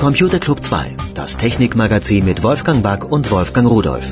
Computer Club 2, das Technikmagazin mit Wolfgang Back und Wolfgang Rudolph.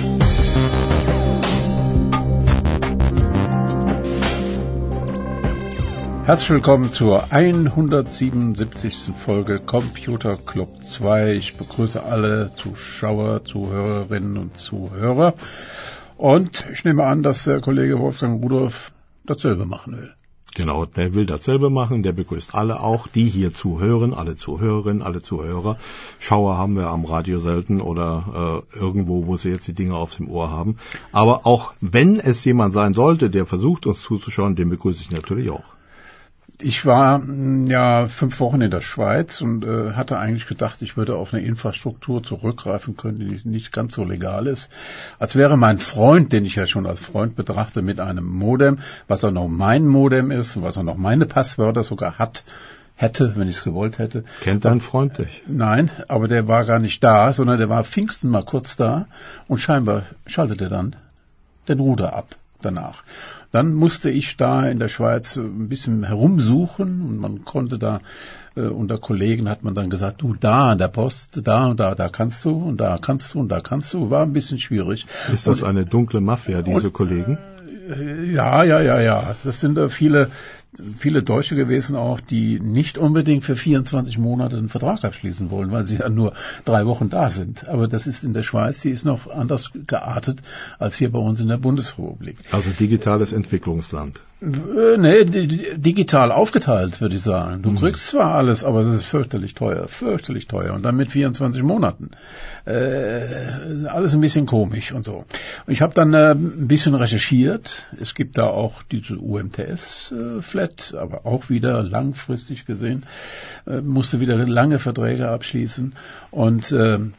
Herzlich willkommen zur 177. Folge Computer Club 2. Ich begrüße alle Zuschauer, Zuhörerinnen und Zuhörer. Und ich nehme an, dass der Kollege Wolfgang Rudolph dasselbe machen will. Genau, der will dasselbe machen, der begrüßt alle auch, die hier zuhören, alle Zuhörerinnen, alle Zuhörer. Schauer haben wir am Radio selten oder irgendwo, wo sie jetzt die Dinge auf dem Ohr haben. Aber auch wenn es jemand sein sollte, der versucht, uns zuzuschauen, den begrüße ich natürlich auch. Ich war ja 5 Wochen in der Schweiz und hatte eigentlich gedacht, ich würde auf eine Infrastruktur zurückgreifen können, die nicht ganz so legal ist. Als wäre mein Freund, den ich ja schon als Freund betrachte, mit einem Modem, was auch noch mein Modem ist, was auch noch meine Passwörter sogar hätte, wenn ich es gewollt hätte. Kennt dein Freund dich? Nein, aber der war gar nicht da, sondern der war Pfingsten mal kurz da und scheinbar schaltete dann den Router ab danach. Dann musste ich da in der Schweiz ein bisschen herumsuchen und man konnte da, unter Kollegen hat man dann gesagt, du da an der Post, da und da kannst du und da kannst du und da kannst du, war ein bisschen schwierig. Ist das eine dunkle Mafia, diese Kollegen? Ja. Das sind viele Deutsche gewesen auch, die nicht unbedingt für 24 Monate einen Vertrag abschließen wollen, weil sie ja nur 3 Wochen da sind. Aber das ist in der Schweiz, die ist noch anders geartet als hier bei uns in der Bundesrepublik. Also digitales Entwicklungsland. Nee, digital aufgeteilt, würde ich sagen. Du kriegst zwar alles, aber es ist fürchterlich teuer. Und dann mit 24 Monaten. Alles ein bisschen komisch und so. Ich habe dann ein bisschen recherchiert. Es gibt da auch diese UMTS-Flat, aber auch wieder langfristig gesehen. Musste wieder lange Verträge abschließen. Und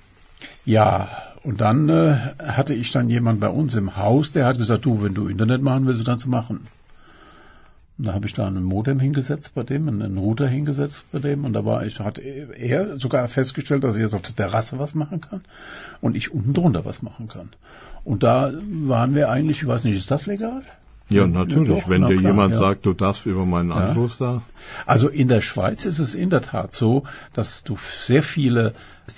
und dann hatte ich dann jemand bei uns im Haus, der hat gesagt, du, wenn du Internet machen willst, kannst du machen. Und da habe ich da einen Modem hingesetzt bei dem, einen Router hingesetzt bei dem und hat er sogar festgestellt, dass ich jetzt auf der Terrasse was machen kann und ich unten drunter was machen kann. Und da waren wir eigentlich, ich weiß nicht, ist das legal? Ja, natürlich. Doch, wenn dir jemand ja. sagt, du darfst über meinen Anschluss da. Also in der Schweiz ist es in der Tat so, dass du sehr viele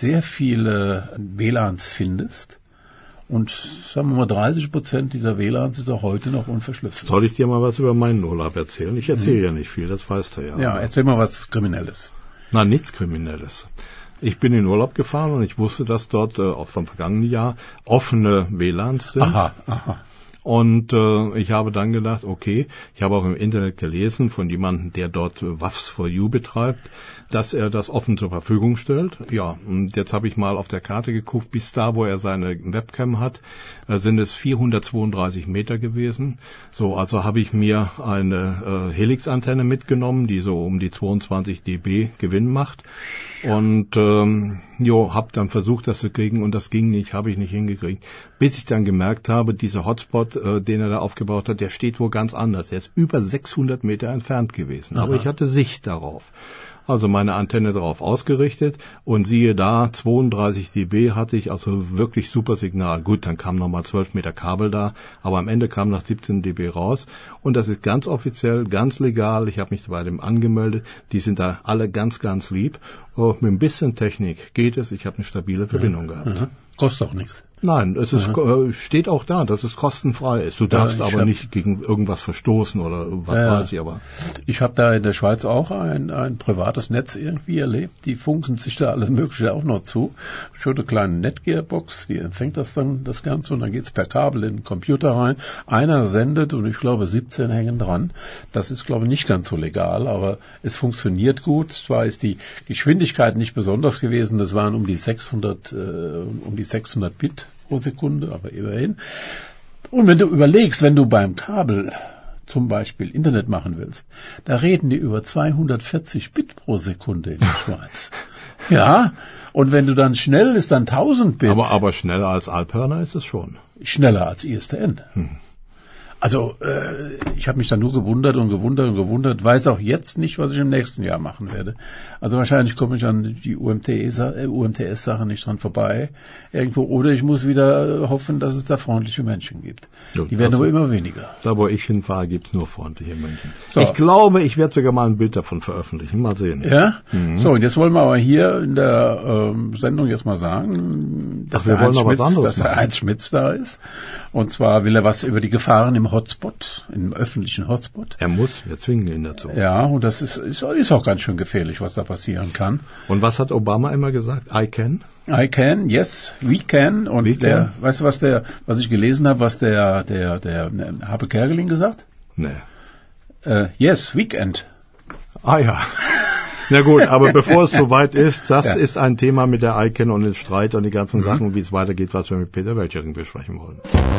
WLANs findest. Und sagen wir mal, 30% dieser WLANs ist auch heute noch unverschlüsselt. Soll ich dir mal was über meinen Urlaub erzählen? Ich erzähle ja nicht viel, das weißt du ja. Ja, erzähl mal was Kriminelles. Nein, nichts Kriminelles. Ich bin in Urlaub gefahren und ich wusste, dass dort auch vom vergangenen Jahr offene WLANs sind. Aha. Und ich habe dann gedacht, okay, ich habe auch im Internet gelesen von jemandem, der dort WAFs4U betreibt, dass er das offen zur Verfügung stellt. Ja, und jetzt habe ich mal auf der Karte geguckt, bis da, wo er seine Webcam hat, sind es 432 Meter gewesen. So, also habe ich mir eine Helix-Antenne mitgenommen, die so um die 22 dB Gewinn macht. Und habe dann versucht, das zu kriegen und das ging nicht, habe ich nicht hingekriegt. Bis ich dann gemerkt habe, dieser Hotspot, den er da aufgebaut hat, der steht wohl ganz anders. Er ist über 600 Meter entfernt gewesen. Aha. Aber ich hatte Sicht darauf. Also meine Antenne darauf ausgerichtet und siehe da, 32 dB hatte ich, also wirklich super Signal. Gut, dann kam nochmal 12 Meter Kabel da, aber am Ende kam noch 17 dB raus. Und das ist ganz offiziell, ganz legal. Ich habe mich bei dem angemeldet. Die sind da alle ganz, ganz lieb. Mit ein bisschen Technik geht es. Ich habe eine stabile Verbindung gehabt. Kostet auch nichts. Nein, es ist, steht auch da, dass es kostenfrei ist. Du darfst aber nicht gegen irgendwas verstoßen oder was weiß ich aber. Ich habe da in der Schweiz auch ein privates Netz irgendwie erlebt. Die funken sich da alles Mögliche auch noch zu. Schon eine kleine Netgearbox, die empfängt das Ganze und dann geht's per Kabel in den Computer rein. Einer sendet und ich glaube 17 hängen dran. Das ist, glaube ich, nicht ganz so legal, aber es funktioniert gut. Zwar ist die Geschwindigkeit nicht besonders gewesen, das waren um die 600 Bit pro Sekunde, aber immerhin. Und wenn du überlegst, wenn du beim Kabel zum Beispiel Internet machen willst, da reden die über 240 Bit pro Sekunde in der Schweiz. Ja, und wenn du dann schnell ist, dann 1000 Bit. Aber schneller als Alphörner ist es schon. Schneller als ISDN. Also ich habe mich da nur gewundert, weiß auch jetzt nicht, was ich im nächsten Jahr machen werde. Also wahrscheinlich komme ich an die UMTS-Sache nicht dran vorbei irgendwo, oder ich muss wieder hoffen, dass es da freundliche Menschen gibt. Ja, die werden aber immer weniger. Da, wo ich hinfahre, gibt's nur freundliche Menschen. So. Ich glaube, ich werde sogar mal ein Bild davon veröffentlichen. Mal sehen. Ja? So, und jetzt wollen wir aber hier in der Sendung jetzt mal sagen, dass der Heinz Schmitz da ist. Und zwar will er was über die Gefahren im Hotspot, im öffentlichen Hotspot. Er muss, wir zwingen ihn dazu. Ja, und das ist auch ganz schön gefährlich, was da passieren kann. Und was hat Obama immer gesagt? I can, yes, we can. Und weißt du, was ich gelesen habe, was der Habe Kerkeling gesagt? Nee. Yes, weekend. Ah ja. Na gut, aber bevor es soweit ist, das ist ein Thema mit der ICANN und den Streit und die ganzen Sachen, wie es weitergeht, was wir mit Peter Welchering besprechen wollen.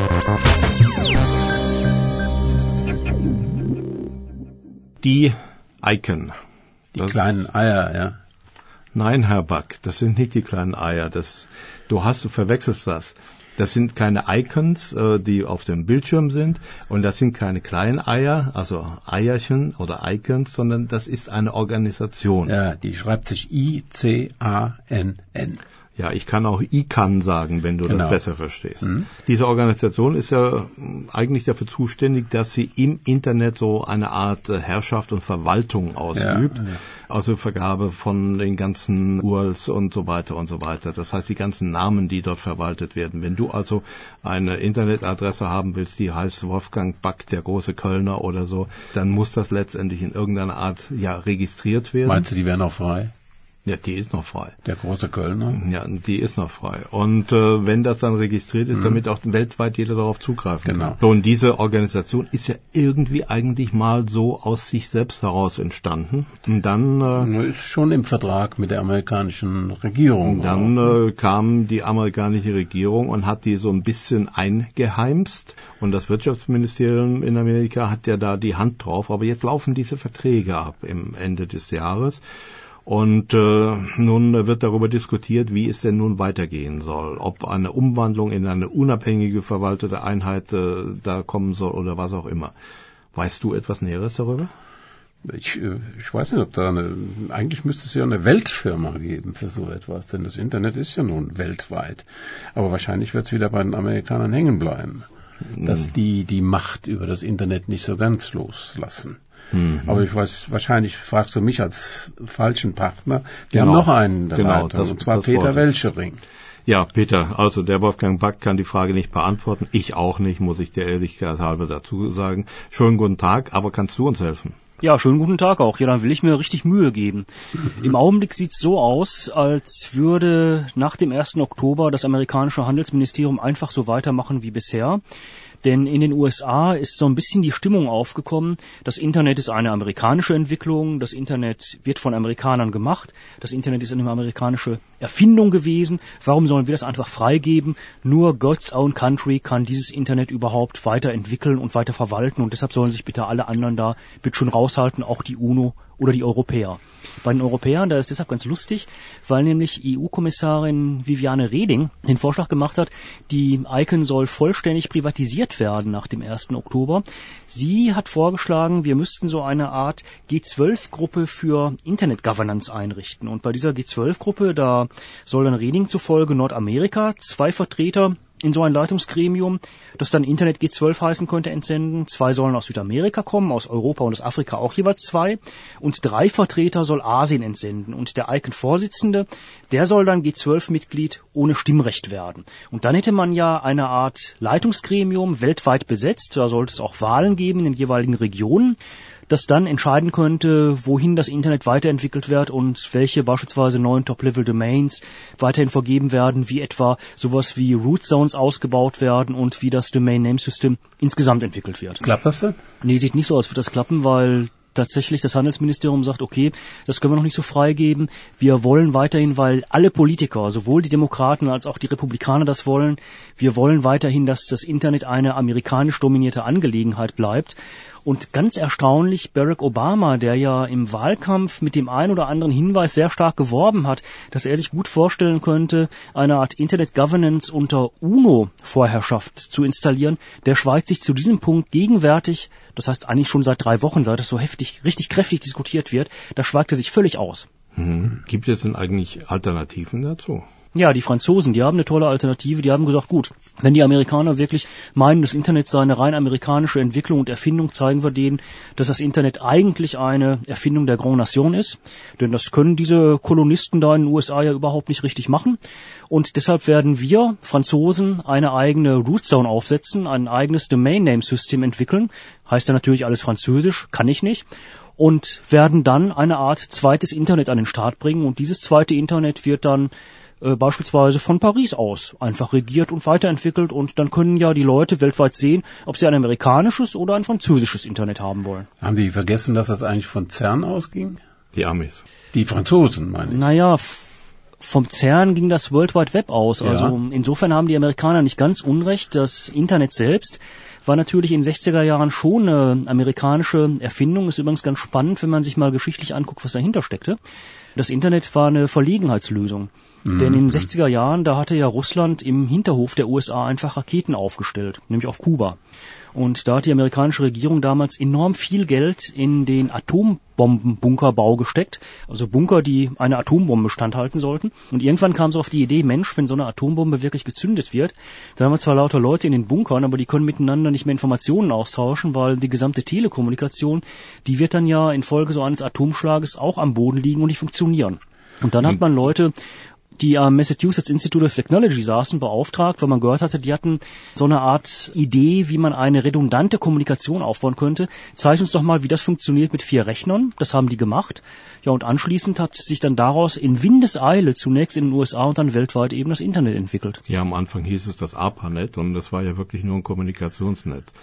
Die ICANN. Die kleinen Eier, ja. Nein, Herr Back, das sind nicht die kleinen Eier. Du verwechselst das. Das sind keine Icons, die auf dem Bildschirm sind, und das sind keine kleinen Eier, also Eierchen oder Icons, sondern das ist eine Organisation. Ja, die schreibt sich ICANN. Ja, ich kann auch ICANN sagen, wenn du das besser verstehst. Diese Organisation ist ja eigentlich dafür zuständig, dass sie im Internet so eine Art Herrschaft und Verwaltung ausübt. Ja. Also Vergabe von den ganzen URLs und so weiter und so weiter. Das heißt, die ganzen Namen, die dort verwaltet werden. Wenn du also eine Internetadresse haben willst, die heißt Wolfgang Back, der große Kölner oder so, dann muss das letztendlich in irgendeiner Art registriert werden. Meinst du, die wären noch frei? Ja, die ist noch frei. Der große Kölner? Ja, die ist noch frei. Und wenn das dann registriert ist, damit auch weltweit jeder darauf zugreifen kann. So, und diese Organisation ist ja irgendwie eigentlich mal so aus sich selbst heraus entstanden. Und dann ist schon im Vertrag mit der amerikanischen Regierung. Dann kam die amerikanische Regierung und hat die so ein bisschen eingeheimst. Und das Wirtschaftsministerium in Amerika hat ja da die Hand drauf. Aber jetzt laufen diese Verträge ab im Ende des Jahres. Und nun wird darüber diskutiert, wie es denn nun weitergehen soll. Ob eine Umwandlung in eine unabhängige verwaltete Einheit da kommen soll oder was auch immer. Weißt du etwas Näheres darüber? Ich weiß nicht, ob eigentlich müsste es ja eine Weltfirma geben für so etwas, denn das Internet ist ja nun weltweit. Aber wahrscheinlich wird es wieder bei den Amerikanern hängen bleiben, dass die Macht über das Internet nicht so ganz loslassen. Aber ich weiß, wahrscheinlich fragst du mich als falschen Partner. Wir haben noch einen dabei, und zwar Peter Welchering. Ja, Peter, also der Wolfgang Back kann die Frage nicht beantworten. Ich auch nicht, muss ich der Ehrlichkeit halber dazu sagen. Schönen guten Tag, aber kannst du uns helfen? Ja, schönen guten Tag auch. Ja, dann will ich mir richtig Mühe geben. Im Augenblick sieht's so aus, als würde nach dem 1. Oktober das amerikanische Handelsministerium einfach so weitermachen wie bisher. Denn in den USA ist so ein bisschen die Stimmung aufgekommen, das Internet ist eine amerikanische Entwicklung, das Internet wird von Amerikanern gemacht, das Internet ist eine amerikanische Erfindung gewesen, warum sollen wir das einfach freigeben? Nur God's own country kann dieses Internet überhaupt weiterentwickeln und weiter verwalten, und deshalb sollen sich bitte alle anderen da bitte schon raushalten, auch die UNO oder die Europäer. Bei den Europäern, da ist deshalb ganz lustig, weil nämlich EU-Kommissarin Viviane Reding den Vorschlag gemacht hat, die ICANN soll vollständig privatisiert werden nach dem 1. Oktober. Sie hat vorgeschlagen, wir müssten so eine Art G12-Gruppe für Internet-Governance einrichten. Und bei dieser G12-Gruppe, da soll dann Reding zufolge Nordamerika 2 Vertreter in so ein Leitungsgremium, das dann Internet G12 heißen könnte, entsenden. 2 sollen aus Südamerika kommen, aus Europa und aus Afrika auch jeweils 2. Und 3 Vertreter soll Asien entsenden. Und der ICANN-Vorsitzende, der soll dann G12-Mitglied ohne Stimmrecht werden. Und dann hätte man ja eine Art Leitungsgremium weltweit besetzt. Da sollte es auch Wahlen geben in den jeweiligen Regionen, das dann entscheiden könnte, wohin das Internet weiterentwickelt wird und welche beispielsweise neuen Top-Level-Domains weiterhin vergeben werden, wie etwa sowas wie Root Zones ausgebaut werden und wie das Domain-Name-System insgesamt entwickelt wird. Klappt das denn? Nee, sieht nicht so aus, wird das klappen, weil tatsächlich das Handelsministerium sagt, okay, das können wir noch nicht so freigeben. Wir wollen weiterhin, weil alle Politiker, sowohl die Demokraten als auch die Republikaner das wollen, wir wollen weiterhin, dass das Internet eine amerikanisch dominierte Angelegenheit bleibt. Und ganz erstaunlich, Barack Obama, der ja im Wahlkampf mit dem einen oder anderen Hinweis sehr stark geworben hat, dass er sich gut vorstellen könnte, eine Art Internet Governance unter UNO-Vorherrschaft zu installieren, der schweigt sich zu diesem Punkt gegenwärtig, das heißt eigentlich schon seit 3 Wochen, seit es so richtig kräftig diskutiert wird, da schweigt er sich völlig aus. Gibt es denn eigentlich Alternativen dazu? Ja, die Franzosen, die haben eine tolle Alternative. Die haben gesagt, gut, wenn die Amerikaner wirklich meinen, das Internet sei eine rein amerikanische Entwicklung und Erfindung, zeigen wir denen, dass das Internet eigentlich eine Erfindung der Grand Nation ist. Denn das können diese Kolonisten da in den USA ja überhaupt nicht richtig machen. Und deshalb werden wir Franzosen eine eigene Root Zone aufsetzen, ein eigenes Domain-Name-System entwickeln. Heißt ja natürlich alles Französisch, kann ich nicht. Und werden dann eine Art zweites Internet an den Start bringen. Und dieses zweite Internet wird dann beispielsweise von Paris aus einfach regiert und weiterentwickelt, und dann können ja die Leute weltweit sehen, ob sie ein amerikanisches oder ein französisches Internet haben wollen. Haben die vergessen, dass das eigentlich von CERN ausging? Die Amis. Die Franzosen, meine ich. Naja, vom CERN ging das World Wide Web aus. Ja. Also insofern haben die Amerikaner nicht ganz unrecht. Das Internet selbst war natürlich in den 60er Jahren schon eine amerikanische Erfindung. Ist übrigens ganz spannend, wenn man sich mal geschichtlich anguckt, was dahinter steckte. Das Internet war eine Verlegenheitslösung. Denn in den 60er Jahren, da hatte ja Russland im Hinterhof der USA einfach Raketen aufgestellt, nämlich auf Kuba. Und da hat die amerikanische Regierung damals enorm viel Geld in den Atombombenbunkerbau gesteckt, also Bunker, die eine Atombombe standhalten sollten. Und irgendwann kam so auf die Idee, Mensch, wenn so eine Atombombe wirklich gezündet wird, dann haben wir zwar lauter Leute in den Bunkern, aber die können miteinander nicht mehr Informationen austauschen, weil die gesamte Telekommunikation, die wird dann ja infolge so eines Atomschlages auch am Boden liegen und nicht funktionieren. Und dann hat man Leute, die am Massachusetts Institute of Technology saßen, beauftragt, weil man gehört hatte, die hatten so eine Art Idee, wie man eine redundante Kommunikation aufbauen könnte. Zeig uns doch mal, wie das funktioniert mit 4 Rechnern. Das haben die gemacht. Ja, und anschließend hat sich dann daraus in Windeseile zunächst in den USA und dann weltweit eben das Internet entwickelt. Ja, am Anfang hieß es das ARPANET und das war ja wirklich nur ein Kommunikationsnetz.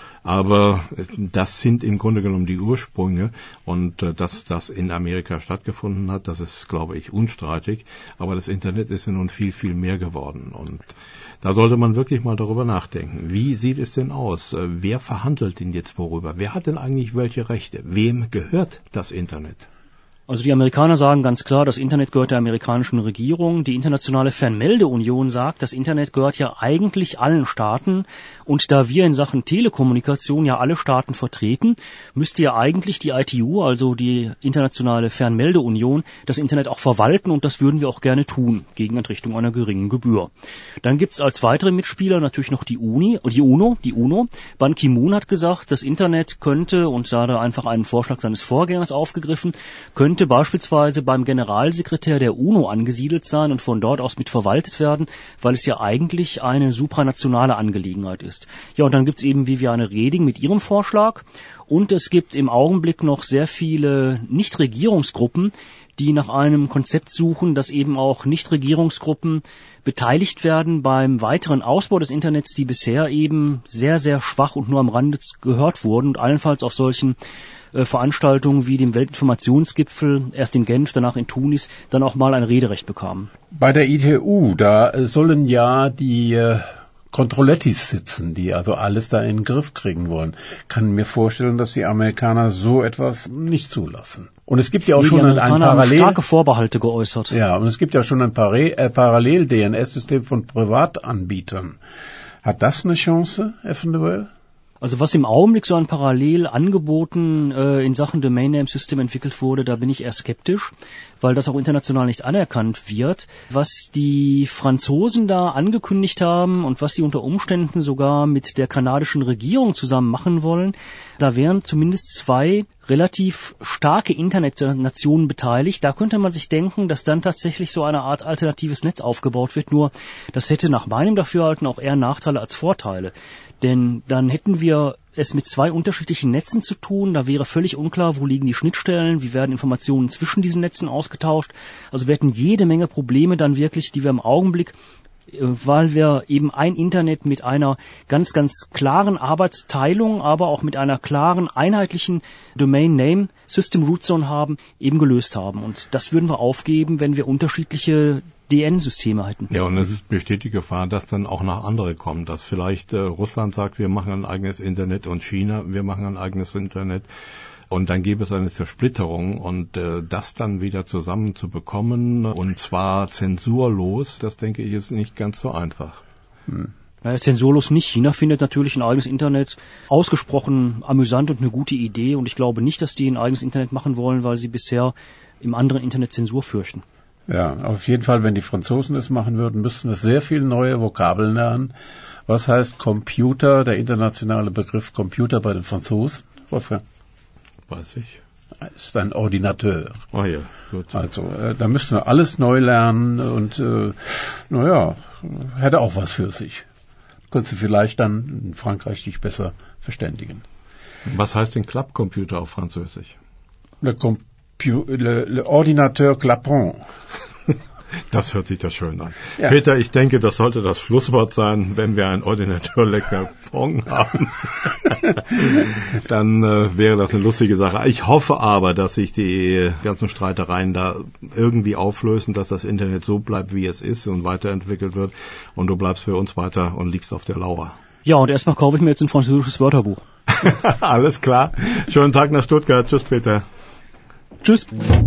Aber das sind im Grunde genommen die Ursprünge, und dass das in Amerika stattgefunden hat, das ist, glaube ich, unstreitig. Aber das Internet ist ja nun viel, viel mehr geworden, und da sollte man wirklich mal darüber nachdenken. Wie sieht es denn aus? Wer verhandelt denn jetzt worüber? Wer hat denn eigentlich welche Rechte? Wem gehört das Internet? Also die Amerikaner sagen ganz klar, das Internet gehört der amerikanischen Regierung. Die Internationale Fernmeldeunion sagt, das Internet gehört ja eigentlich allen Staaten. Und da wir in Sachen Telekommunikation ja alle Staaten vertreten, müsste ja eigentlich die ITU, also die Internationale Fernmeldeunion, das Internet auch verwalten. Und das würden wir auch gerne tun, gegen Entrichtung einer geringen Gebühr. Dann gibt's als weitere Mitspieler natürlich noch die UNO. Ban Ki-moon hat gesagt, das Internet könnte, und da hat er einfach einen Vorschlag seines Vorgängers aufgegriffen, könnte beispielsweise beim Generalsekretär der UNO angesiedelt sein und von dort aus mit verwaltet werden, weil es ja eigentlich eine supranationale Angelegenheit ist. Ja, und dann gibt's eben Viviane Reding mit ihrem Vorschlag, und es gibt im Augenblick noch sehr viele Nichtregierungsgruppen, die nach einem Konzept suchen, dass eben auch Nichtregierungsgruppen beteiligt werden beim weiteren Ausbau des Internets, die bisher eben sehr, sehr schwach und nur am Rande gehört wurden und allenfalls auf solchen Veranstaltungen wie dem Weltinformationsgipfel, erst in Genf, danach in Tunis, dann auch mal ein Rederecht bekamen. Bei der ITU, da sollen ja die Controlettis sitzen, die also alles da in den Griff kriegen wollen. Kann mir vorstellen, dass die Amerikaner so etwas nicht zulassen. Und es gibt ja auch schon ein Parallel... starke Vorbehalte geäußert. Ja, und es gibt ja schon ein Parallel-DNS-System von Privatanbietern. Hat das eine Chance, eventuell? Also was im Augenblick so an Parallelangeboten in Sachen Domain Name System entwickelt wurde, da bin ich eher skeptisch, weil das auch international nicht anerkannt wird. Was die Franzosen da angekündigt haben und was sie unter Umständen sogar mit der kanadischen Regierung zusammen machen wollen, da wären zumindest 2 relativ starke Internetnationen beteiligt. Da könnte man sich denken, dass dann tatsächlich so eine Art alternatives Netz aufgebaut wird. Nur das hätte nach meinem Dafürhalten auch eher Nachteile als Vorteile. Denn dann hätten wir es mit 2 unterschiedlichen Netzen zu tun. Da wäre völlig unklar, wo liegen die Schnittstellen, wie werden Informationen zwischen diesen Netzen ausgetauscht. Also wir hätten jede Menge Probleme dann wirklich, die wir im Augenblick, weil wir eben ein Internet mit einer ganz, ganz klaren Arbeitsteilung, aber auch mit einer klaren, einheitlichen Domain-Name-System-Root-Zone haben, eben gelöst haben. Und das würden wir aufgeben, wenn wir unterschiedliche ISDN-Systeme hätten. Ja, und es besteht die Gefahr, dass dann auch noch andere kommen, dass vielleicht Russland sagt, wir machen ein eigenes Internet und China, wir machen ein eigenes Internet. Und dann gäbe es eine Zersplitterung und das dann wieder zusammenzubekommen und zwar zensurlos, das denke ich ist nicht ganz so einfach. Naja, zensurlos nicht. China findet natürlich ein eigenes Internet ausgesprochen amüsant und eine gute Idee und ich glaube nicht, dass die ein eigenes Internet machen wollen, weil sie bisher im anderen Internet Zensur fürchten. Ja, auf jeden Fall, wenn die Franzosen es machen würden, müssten wir sehr viele neue Vokabeln lernen. Was heißt Computer, der internationale Begriff Computer bei den Franzosen? Wolfgang? Weiß ich. Ist ein Ordinateur. Oh ja, gut. Also, da müssten wir alles neu lernen und, hätte auch was für sich. Könntest du vielleicht dann in Frankreich dich besser verständigen. Was heißt denn Klappcomputer auf Französisch? Le Ordinateur Clapon. Das hört sich doch schön an. Ja. Peter, ich denke, das sollte das Schlusswort sein, wenn wir ein Ordinateur Le Clapon haben. Dann wäre das eine lustige Sache. Ich hoffe aber, dass sich die ganzen Streitereien da irgendwie auflösen, dass das Internet so bleibt, wie es ist und weiterentwickelt wird. Und du bleibst für uns weiter und liegst auf der Lauer. Ja, und erstmal kaufe ich mir jetzt ein französisches Wörterbuch. Alles klar. Schönen Tag nach Stuttgart. Tschüss, Peter. Tschüss.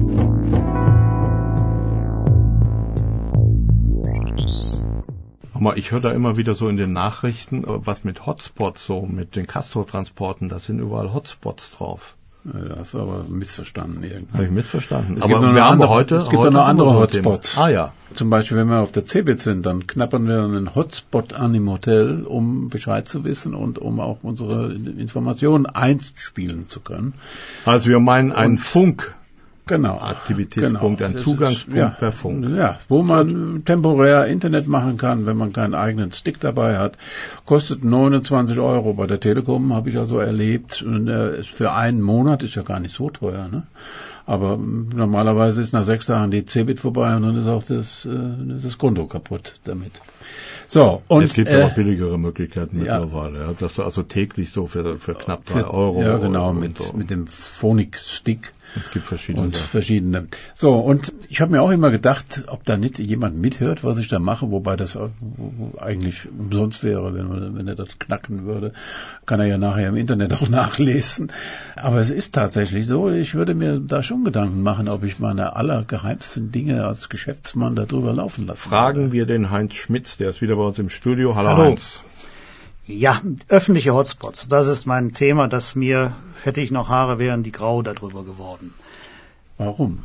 Ich höre da immer wieder so in den Nachrichten, was mit Hotspots, so mit den Castor-Transporten, da sind überall Hotspots drauf. Ja, das ist aber missverstanden irgendwie. Habe ich missverstanden. Aber wir haben heute... Es gibt doch noch andere Hotspots. Ah ja. Zum Beispiel, wenn wir auf der CeBIT sind, dann knappern wir einen Hotspot an im Hotel, um Bescheid zu wissen und um auch unsere Informationen einspielen zu können. Also wir meinen einen Funk. Genau. Aktivitätspunkt, ein Zugangspunkt per Funk. Ja, wo man temporär Internet machen kann, wenn man keinen eigenen Stick dabei hat. Kostet 29 € bei der Telekom, habe ich also erlebt. Und, für einen Monat ist ja gar nicht so teuer, ne? Aber normalerweise ist nach 6 Tagen die CeBIT vorbei und dann ist auch das Konto kaputt damit. So, und es gibt aber billigere Möglichkeiten mittlerweile, ja, dass du also täglich so für knapp 3 €. Ja, genau, mit dem Phonic-Stick. Es gibt verschiedene. So, und ich habe mir auch immer gedacht, ob da nicht jemand mithört, was ich da mache, wobei das eigentlich umsonst wäre, wenn er das knacken würde. Kann er ja nachher im Internet auch nachlesen. Aber es ist tatsächlich so, ich würde mir da schon Gedanken machen, ob ich meine allergeheimsten Dinge als Geschäftsmann darüber laufen lasse. Fragen wir den Heinz Schmitz, der ist wieder bei uns im Studio. Hallo. Heinz. Ja, öffentliche Hotspots, das ist mein Thema, hätte ich noch Haare, wären die grau darüber geworden. Warum?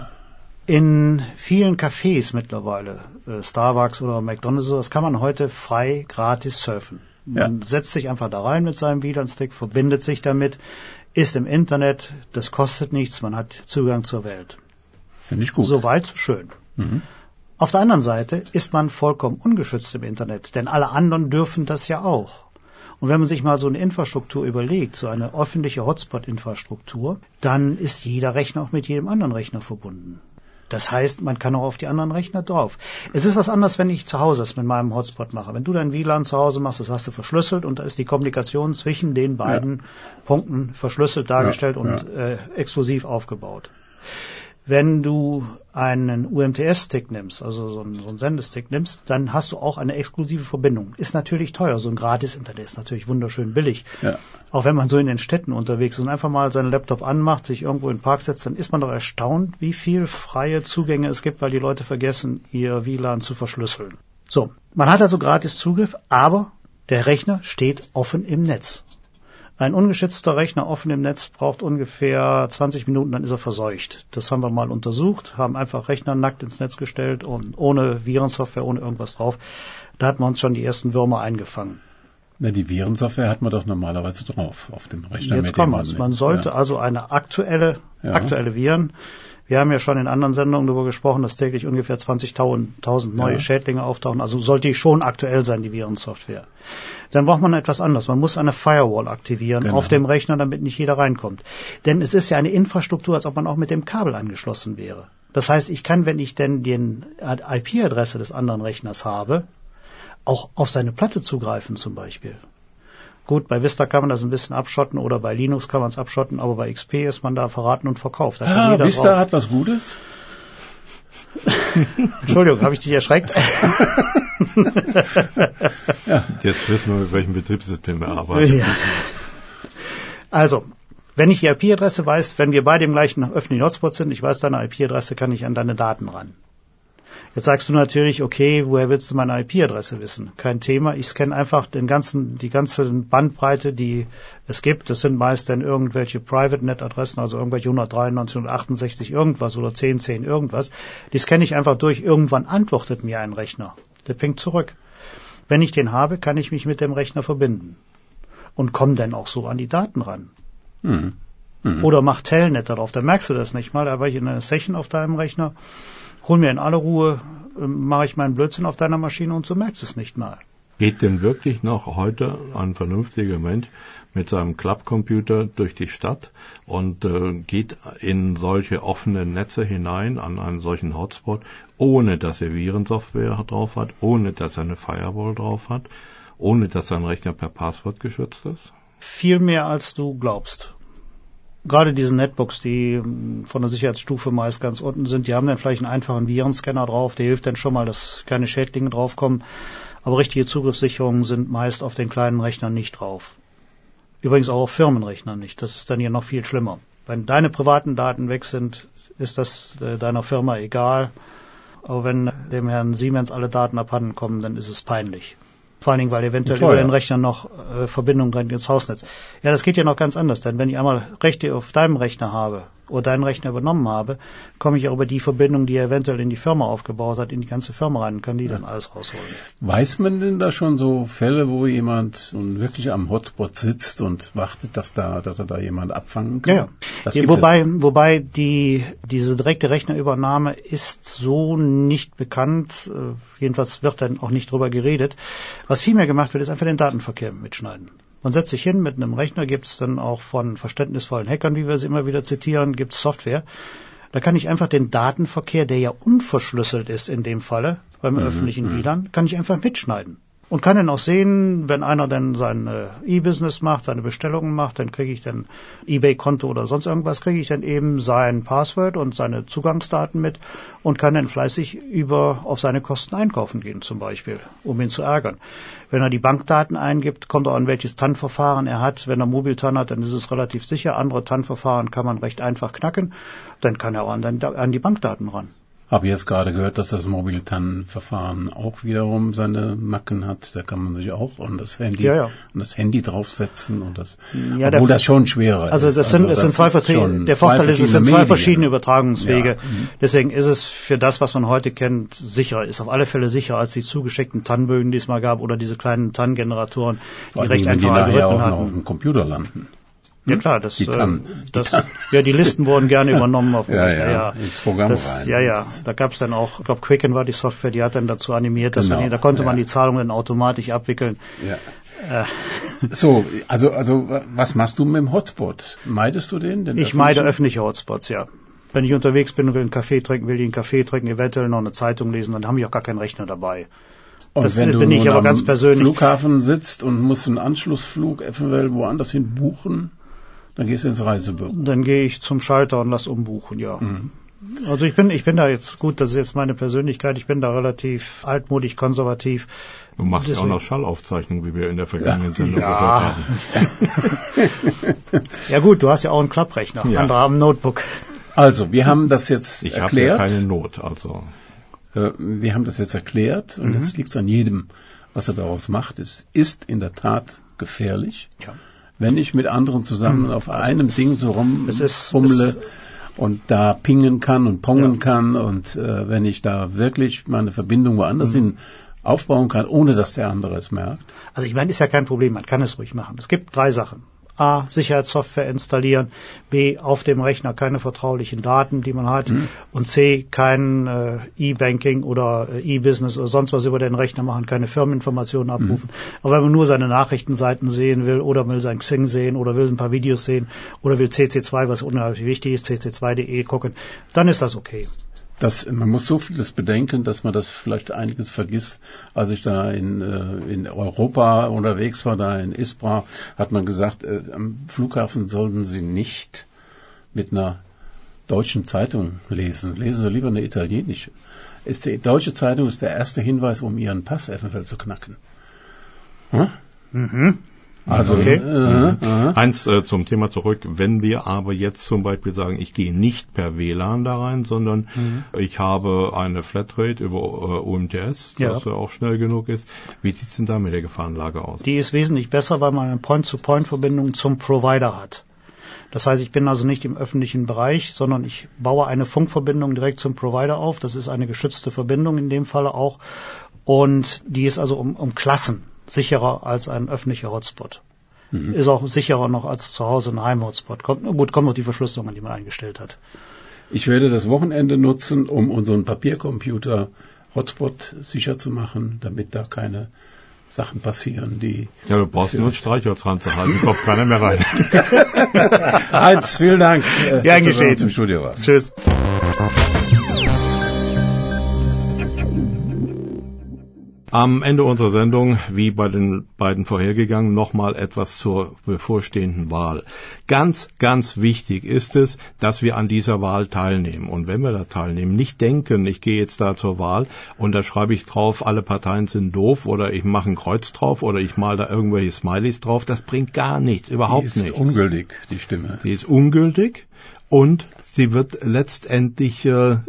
In vielen Cafés mittlerweile, Starbucks oder McDonald's, das kann man heute frei, gratis surfen. Man setzt sich einfach da rein mit seinem WLAN-Stick, verbindet sich damit, ist im Internet, das kostet nichts, man hat Zugang zur Welt. Finde ich gut. Soweit, so schön. Mhm. Auf der anderen Seite ist man vollkommen ungeschützt im Internet, denn alle anderen dürfen das ja auch. Und wenn man sich mal so eine Infrastruktur überlegt, so eine öffentliche Hotspot-Infrastruktur, dann ist jeder Rechner auch mit jedem anderen Rechner verbunden. Das heißt, man kann auch auf die anderen Rechner drauf. Es ist was anderes, wenn ich zu Hause es mit meinem Hotspot mache. Wenn du dein WLAN zu Hause machst, das hast du verschlüsselt und da ist die Kommunikation zwischen den beiden Punkten verschlüsselt dargestellt und exklusiv aufgebaut. Wenn du einen UMTS-Stick nimmst, also so einen Sendestick nimmst, dann hast du auch eine exklusive Verbindung. Ist natürlich teuer, so ein Gratis-Internet ist natürlich wunderschön billig. Ja. Auch wenn man so in den Städten unterwegs ist und einfach mal seinen Laptop anmacht, sich irgendwo in den Park setzt, dann ist man doch erstaunt, wie viel freie Zugänge es gibt, weil die Leute vergessen, ihr WLAN zu verschlüsseln. So, man hat also gratis Zugriff, aber der Rechner steht offen im Netz. Ein ungeschützter Rechner offen im Netz braucht ungefähr 20 Minuten, dann ist er verseucht. Das haben wir mal untersucht, haben einfach Rechner nackt ins Netz gestellt und ohne Virensoftware, ohne irgendwas drauf. Da hat man uns schon die ersten Würmer eingefangen. Na, die Virensoftware hat man doch normalerweise drauf auf dem Rechner. Jetzt kommen wir. Man sollte also eine aktuelle Viren. Wir haben ja schon in anderen Sendungen darüber gesprochen, dass täglich ungefähr 20.000 neue Schädlinge auftauchen. Also sollte die schon aktuell sein, die Virensoftware. Dann braucht man etwas anderes. Man muss eine Firewall aktivieren auf dem Rechner, damit nicht jeder reinkommt. Denn es ist ja eine Infrastruktur, als ob man auch mit dem Kabel angeschlossen wäre. Das heißt, ich kann, wenn ich denn die IP-Adresse des anderen Rechners habe, auch auf seine Platte zugreifen zum Beispiel. Gut, bei Vista kann man das ein bisschen abschotten oder bei Linux kann man es abschotten, aber bei XP ist man da verraten und verkauft. Da kann jeder Vista drauf. hat was Gutes? Entschuldigung, habe ich dich erschreckt? Ja, jetzt wissen wir, mit welchem Betriebssystem wir arbeiten. Ja. Also, wenn ich die IP-Adresse weiß, wenn wir beide im gleichen öffentlichen Hotspot sind, ich weiß deine IP-Adresse, kann ich an deine Daten ran. Jetzt sagst du natürlich, okay, woher willst du meine IP-Adresse wissen? Kein Thema, ich scanne einfach die ganze Bandbreite, die es gibt. Das sind meist dann irgendwelche Private-Net-Adressen, also irgendwelche 193, 168 irgendwas oder 1010 irgendwas. Die scanne ich einfach durch. Irgendwann antwortet mir ein Rechner. Der pingt zurück. Wenn ich den habe, kann ich mich mit dem Rechner verbinden. Und komme dann auch so an die Daten ran. Mhm. Mhm. Oder mach Telnet darauf, dann merkst du das nicht mal. Da war ich in einer Session auf deinem Rechner, hol mir in aller Ruhe, mache ich meinen Blödsinn auf deiner Maschine und so merkst du es nicht mal. Geht denn wirklich noch heute ein vernünftiger Mensch mit seinem Klappcomputer durch die Stadt und geht in solche offenen Netze hinein, an einen solchen Hotspot, ohne dass er Virensoftware drauf hat, ohne dass er eine Firewall drauf hat, ohne dass sein Rechner per Passwort geschützt ist? Viel mehr als du glaubst. Gerade diese Netbooks, die von der Sicherheitsstufe meist ganz unten sind, die haben dann vielleicht einen einfachen Virenscanner drauf, der hilft dann schon mal, dass keine Schädlinge draufkommen. Aber richtige Zugriffssicherungen sind meist auf den kleinen Rechnern nicht drauf. Übrigens auch auf Firmenrechnern nicht. Das ist dann hier noch viel schlimmer. Wenn deine privaten Daten weg sind, ist das deiner Firma egal. Aber wenn dem Herrn Siemens alle Daten abhanden kommen, dann ist es peinlich. Vor allen Dingen, weil eventuell über den Rechner noch Verbindung drin ins Hausnetz. Ja, das geht ja noch ganz anders, denn wenn ich einmal Rechte auf deinem Rechner habe oder deinen Rechner übernommen habe, komme ich auch über die Verbindung, die er eventuell in die Firma aufgebaut hat, in die ganze Firma rein und kann die dann alles rausholen. Weiß man denn da schon so Fälle, wo jemand wirklich am Hotspot sitzt und wartet, dass er da jemand abfangen kann? Ja. Wobei diese direkte Rechnerübernahme ist so nicht bekannt, jedenfalls wird dann auch nicht drüber geredet. Was viel mehr gemacht wird, ist einfach den Datenverkehr mitschneiden. Man setzt sich hin mit einem Rechner, gibt es dann auch von verständnisvollen Hackern, wie wir sie immer wieder zitieren, gibt es Software. Da kann ich einfach den Datenverkehr, der ja unverschlüsselt ist in dem Falle, beim öffentlichen WLAN, kann ich einfach mitschneiden. Und kann dann auch sehen, wenn einer dann sein E-Business macht, seine Bestellungen macht, dann kriege ich dann eBay-Konto oder sonst irgendwas, kriege ich dann eben sein Passwort und seine Zugangsdaten mit und kann dann fleißig auf seine Kosten einkaufen gehen zum Beispiel, um ihn zu ärgern. Wenn er die Bankdaten eingibt, kommt er an welches TAN-Verfahren er hat. Wenn er Mobiltan hat, dann ist es relativ sicher. Andere TAN-Verfahren kann man recht einfach knacken. Dann kann er auch an die Bankdaten ran. Habe jetzt gerade gehört, dass das Mobiltan-Verfahren auch wiederum seine Macken hat. Da kann man sich auch an das Handy draufsetzen und das, obwohl das schon schwerer ist. Also es sind zwei verschiedene. Der Vorteil ist, es sind zwei verschiedene Übertragungswege. Ja. Deswegen ist es für das, was man heute kennt, sicherer. Ist auf alle Fälle sicherer als die zugeschickten TAN-Bögen, die es mal gab, oder diese kleinen TAN-Generatoren, die recht einfache Algorithmen hatten. Auch auf dem Computer landen. Ja klar, die Listen wurden gerne übernommen auf ins Programm rein. Ja, da gab es dann auch, ich glaube Quicken war die Software, die hat dann dazu animiert, dass da konnte man die Zahlungen automatisch abwickeln. Ja. So, also was machst du mit dem Hotspot? Meidest du den? Ich meide öffentliche Hotspots, ja. Wenn ich unterwegs bin und will einen Kaffee trinken, eventuell noch eine Zeitung lesen, dann habe ich auch gar keinen Rechner dabei. Und das wenn du bin ich aber ganz persönlich. Flughafen sitzt und musst einen Anschlussflug eventuell woanders hin buchen, dann gehst du ins Reisebüro. Dann gehe ich zum Schalter und lass umbuchen, ja. Mhm. Also ich bin da jetzt, gut, das ist jetzt meine Persönlichkeit, ich bin da relativ altmodisch, konservativ. Du machst ja auch noch Schallaufzeichnungen, wie wir in der vergangenen Sendung gehört haben. Ja gut, du hast ja auch einen Klapprechner, andere haben ein Notebook. Also, wir haben das jetzt erklärt. Ich habe ja keine Not, also. Wir haben das jetzt erklärt und jetzt liegt es an jedem, was er daraus macht. Es ist in der Tat gefährlich. Ja. Wenn ich mit anderen zusammen auf einem Ding so rumfummle und da pingen kann und pongen kann und wenn ich da wirklich meine Verbindung woanders hin aufbauen kann, ohne dass der andere es merkt. Also ich meine, ist ja kein Problem, man kann es ruhig machen. Es gibt 3 Sachen. A, Sicherheitssoftware installieren, B, auf dem Rechner keine vertraulichen Daten, die man hat, und C, kein E-Banking oder E-Business oder sonst was über den Rechner machen, keine Firmeninformationen abrufen. Aber wenn man nur seine Nachrichtenseiten sehen will oder will sein Xing sehen oder will ein paar Videos sehen oder will CC2, was unheimlich wichtig ist, cc2.de gucken, dann ist das okay. Man muss so vieles bedenken, dass man das vielleicht einiges vergisst. Als ich da in Europa unterwegs war, da in Ispra, hat man gesagt, am Flughafen sollten Sie nicht mit einer deutschen Zeitung lesen. Lesen Sie lieber eine italienische. ist die Deutsche Zeitung ist der erste Hinweis, um ihren Pass eventuell zu knacken. Hm? Mhm. Also, okay. Eins zum Thema zurück. Wenn wir aber jetzt zum Beispiel sagen, ich gehe nicht per WLAN da rein, sondern ich habe eine Flatrate über UMTS, was ja auch schnell genug ist. Wie sieht es denn da mit der Gefahrenlage aus? Die ist wesentlich besser, weil man eine Point-to-Point-Verbindung zum Provider hat. Das heißt, ich bin also nicht im öffentlichen Bereich, sondern ich baue eine Funkverbindung direkt zum Provider auf. Das ist eine geschützte Verbindung in dem Falle auch. Und die ist also um Klassen sicherer als ein öffentlicher Hotspot. Ist auch sicherer noch als zu Hause ein Heim-Hotspot. Kommt noch die Verschlüsselung an, die man eingestellt hat. Ich werde das Wochenende nutzen, um unseren Papiercomputer Hotspot sicher zu machen, damit da keine Sachen passieren, die... Ja, du brauchst nur ein Streichholz ranzuhalten, kommt keiner mehr rein. Heinz, vielen Dank. Gern geschehen. Zum Studio warst. Tschüss. Am Ende unserer Sendung, wie bei den beiden vorhergegangen, nochmal etwas zur bevorstehenden Wahl. Ganz, ganz wichtig ist es, dass wir an dieser Wahl teilnehmen. Und wenn wir da teilnehmen, nicht denken, ich gehe jetzt da zur Wahl und da schreibe ich drauf, alle Parteien sind doof oder ich mache ein Kreuz drauf oder ich male da irgendwelche Smileys drauf. Das bringt gar nichts, überhaupt nichts. Die ist ungültig, die Stimme. Die ist ungültig. Und sie wird letztendlich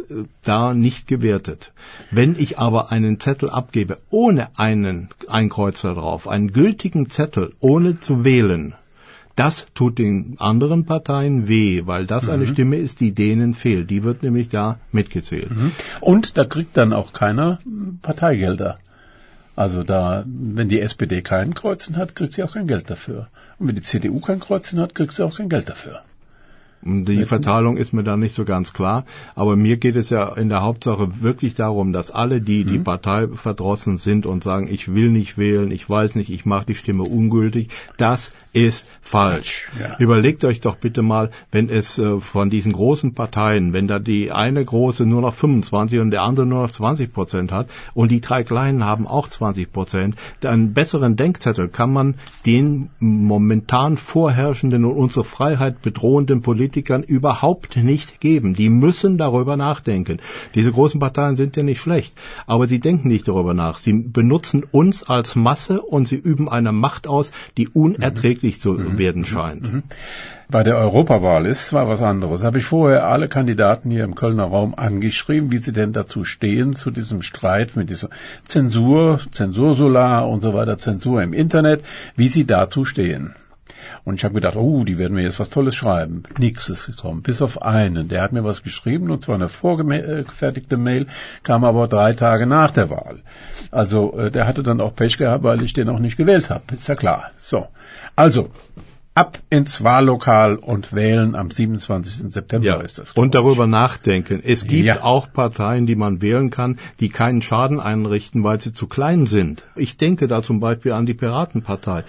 da nicht gewertet. Wenn ich aber einen Zettel abgebe, ohne ein Kreuz da drauf, einen gültigen Zettel, ohne zu wählen, das tut den anderen Parteien weh, weil das eine Stimme ist, die denen fehlt. Die wird nämlich da mitgezählt. Und da kriegt dann auch keiner Parteigelder. Also da, wenn die SPD kein Kreuzen hat, kriegt sie auch kein Geld dafür. Und wenn die CDU kein Kreuzen hat, kriegt sie auch kein Geld dafür. Die Verteilung ist mir da nicht so ganz klar, aber mir geht es ja in der Hauptsache wirklich darum, dass alle die Partei verdrossen sind und sagen, ich will nicht wählen, ich weiß nicht, ich mache die Stimme ungültig, das ist falsch. Ja. Überlegt euch doch bitte mal, wenn es von diesen großen Parteien, wenn da die eine große nur noch 25 und der andere nur noch 20% hat und die drei kleinen haben auch 20%, einen besseren Denkzettel kann man den momentan vorherrschenden und unsere Freiheit bedrohenden Politikern überhaupt nicht geben. Die müssen darüber nachdenken. Diese großen Parteien sind ja nicht schlecht, aber sie denken nicht darüber nach. Sie benutzen uns als Masse und sie üben eine Macht aus, die unerträglich zu werden scheint. Bei der Europawahl ist zwar was anderes. Habe ich vorher alle Kandidaten hier im Kölner Raum angeschrieben, wie sie denn dazu stehen, zu diesem Streit mit dieser Zensur, Zensursolar und so weiter, Zensur im Internet, wie sie dazu stehen. Und ich habe gedacht, die werden mir jetzt was Tolles schreiben. Nichts ist gekommen, bis auf einen. Der hat mir was geschrieben, und zwar eine vorgefertigte Mail, kam aber 3 Tage nach der Wahl. Also der hatte dann auch Pech gehabt, weil ich den auch nicht gewählt habe. Ist ja klar. So, also ab ins Wahllokal und wählen am 27. September ist das. Und darüber nachdenken. Es gibt auch Parteien, die man wählen kann, die keinen Schaden einrichten, weil sie zu klein sind. Ich denke da zum Beispiel an die Piratenpartei.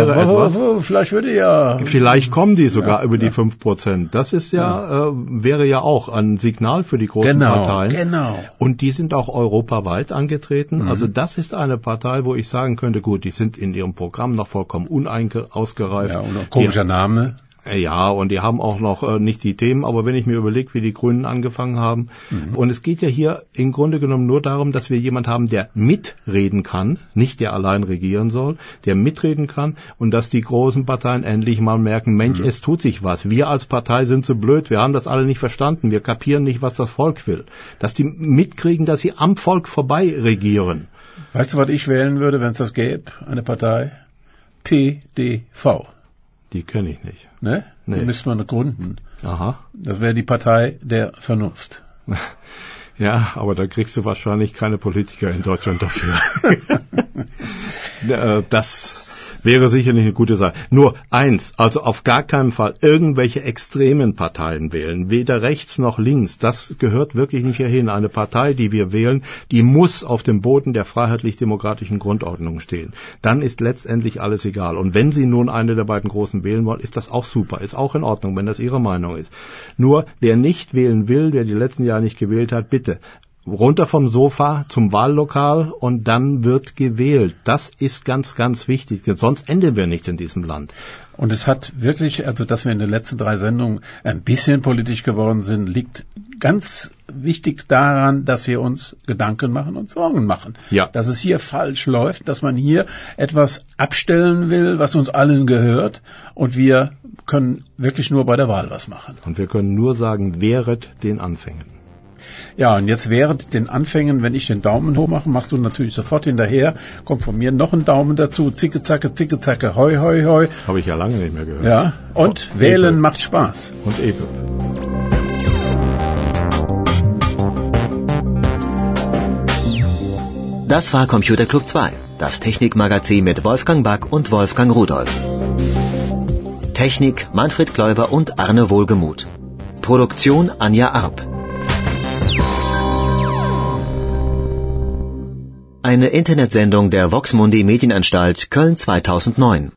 Vielleicht kommen die sogar über die 5%. Das ist wäre ja auch ein Signal für die großen Parteien. Genau. Und die sind auch europaweit angetreten. Also das ist eine Partei, wo ich sagen könnte, gut, die sind in ihrem Programm noch vollkommen unausgereift. Ja, komischer Name. Ja, und die haben auch noch nicht die Themen, aber wenn ich mir überlege, wie die Grünen angefangen haben, und es geht ja hier im Grunde genommen nur darum, dass wir jemand haben, der mitreden kann, nicht der allein regieren soll, der mitreden kann und dass die großen Parteien endlich mal merken, Mensch, es tut sich was. Wir als Partei sind so blöd, wir haben das alle nicht verstanden, wir kapieren nicht, was das Volk will. Dass die mitkriegen, dass sie am Volk vorbei regieren. Weißt du, was ich wählen würde, wenn es das gäbe, eine Partei? PDV. Die kenne ich nicht. Ne? Nee. Die müsste man gründen. Aha. Das wäre die Partei der Vernunft. Ja, aber da kriegst du wahrscheinlich keine Politiker in Deutschland dafür. Das wäre sicherlich eine gute Sache. Nur eins, also auf gar keinen Fall irgendwelche extremen Parteien wählen, weder rechts noch links. Das gehört wirklich nicht hierhin. Eine Partei, die wir wählen, die muss auf dem Boden der freiheitlich-demokratischen Grundordnung stehen. Dann ist letztendlich alles egal. Und wenn Sie nun eine der beiden Großen wählen wollen, ist das auch super, ist auch in Ordnung, wenn das Ihre Meinung ist. Nur, wer nicht wählen will, wer die letzten Jahre nicht gewählt hat, bitte runter vom Sofa zum Wahllokal und dann wird gewählt. Das ist ganz, ganz wichtig. Sonst enden wir nichts in diesem Land. Und es hat wirklich, also dass wir in den letzten 3 Sendungen ein bisschen politisch geworden sind, liegt ganz wichtig daran, dass wir uns Gedanken machen und Sorgen machen. Ja. Dass es hier falsch läuft, dass man hier etwas abstellen will, was uns allen gehört, und wir können wirklich nur bei der Wahl was machen. Und wir können nur sagen, wehret den Anfängen. Ja, und jetzt während den Anfängen, wenn ich den Daumen hoch mache, machst du natürlich sofort hinterher, kommt von mir noch ein Daumen dazu, zicke, zacke, hoi, hoi, hoi. Habe ich ja lange nicht mehr gehört. Ja, und wählen macht Spaß. Und EPUB. Das war Computer Club 2, das Technikmagazin mit Wolfgang Back und Wolfgang Rudolph. Technik Manfred Kläuber und Arne Wohlgemuth. Produktion Anja Arp. Eine Internetsendung der Vox Mundi Medienanstalt Köln 2009.